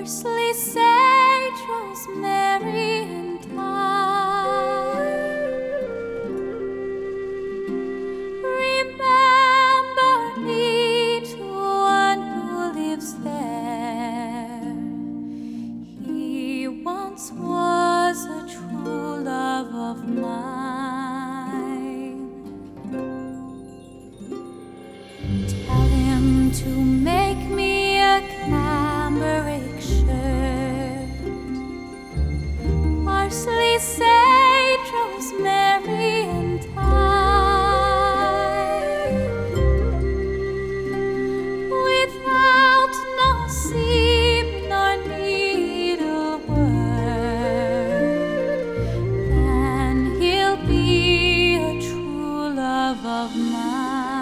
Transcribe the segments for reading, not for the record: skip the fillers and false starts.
Parsley, sage, rosemary, and thyme. Remember me to one who lives there. He once was a true love of mine. Tell him to make me a cambric shirt, parsley, sage, rosemary, and thyme, without no seam nor needlework. Then he'll be a true love of mine.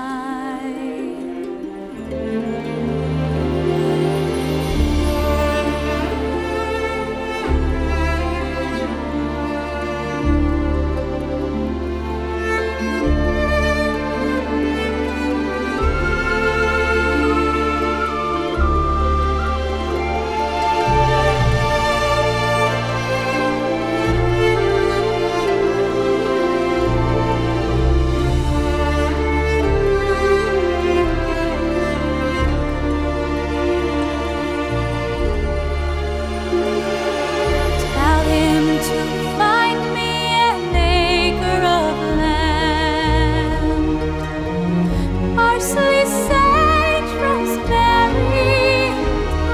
Parsley, sage, rosemary, and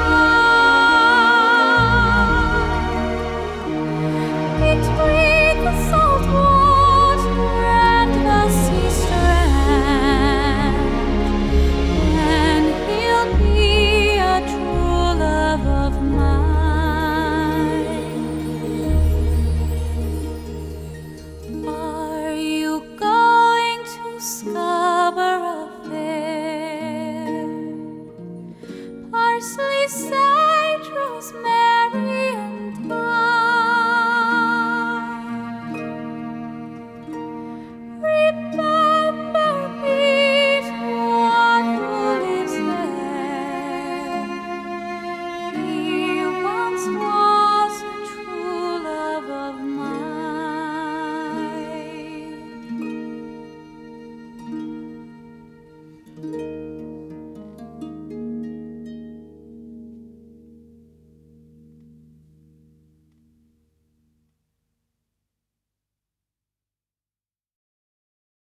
thyme, between the salt water and the sea strand. Then he'll be a true love of mine. Are you going to Scarborough Fair? Parsley, sage,